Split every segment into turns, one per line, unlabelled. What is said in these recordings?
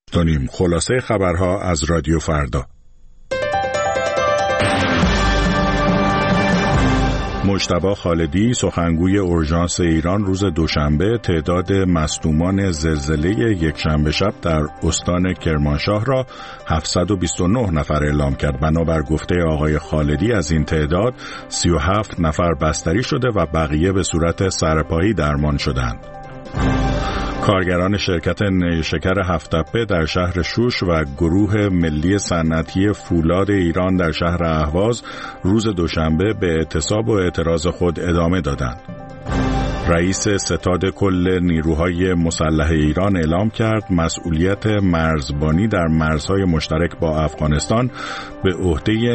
خلاصه خبرها از رادیو فردا. مجتبی خالدی سخنگوی اورژانس ایران روز دوشنبه تعداد مصدومان زلزله یکشنبه شب در استان کرمانشاه را 729 نفر اعلام کرد. بنابر گفته آقای خالدی از این تعداد 37 نفر بستری شده و بقیه به صورت سرپایی درمان شدند. کارگران شرکت نیشکر هفت‌تپه در شهر شوش و گروه ملی صنعتی فولاد ایران در شهر اهواز روز دوشنبه به اعتصاب و اعتراض خود ادامه دادند. رئیس ستاد کل نیروهای مسلح ایران اعلام کرد مسئولیت مرزبانی در مرزهای مشترک با افغانستان به عهده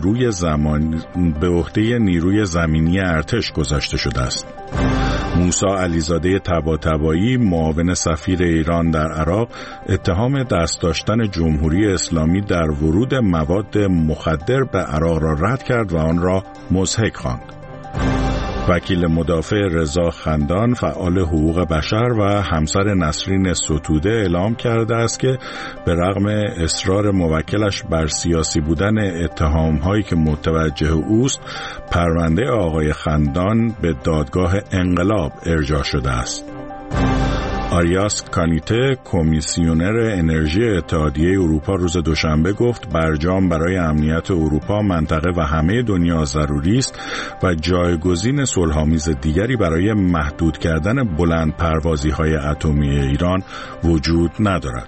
نیروی زمینی ارتش گذاشته شده است. موسی علیزاده طباطبایی معاون سفیر ایران در عراق اتهام دست داشتن جمهوری اسلامی در ورود مواد مخدر به عراق را رد کرد و آن را مضحک خواند. وکیل مدافع رضا خندان فعال حقوق بشر و همسر نسرین ستوده اعلام کرده است که به رغم اصرار موکلش بر سیاسی بودن اتهام‌هایی که متوجه اوست، پرونده آقای خندان به دادگاه انقلاب ارجاع شده است. آریاس کانیته کمیسیونر انرژی اتحادیه اروپا روز دوشنبه گفت برجام برای امنیت اروپا، منطقه و همه دنیا ضروری است و جایگزین صلح‌آمیز دیگری برای محدود کردن بلند پروازی‌های اتمی ایران وجود ندارد.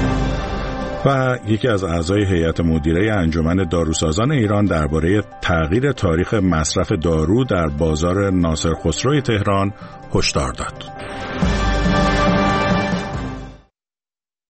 و یکی از اعضای هیئت مدیره انجمن داروسازان ایران درباره تغییر تاریخ مصرف دارو در بازار ناصر خسروی تهران هشدار داد.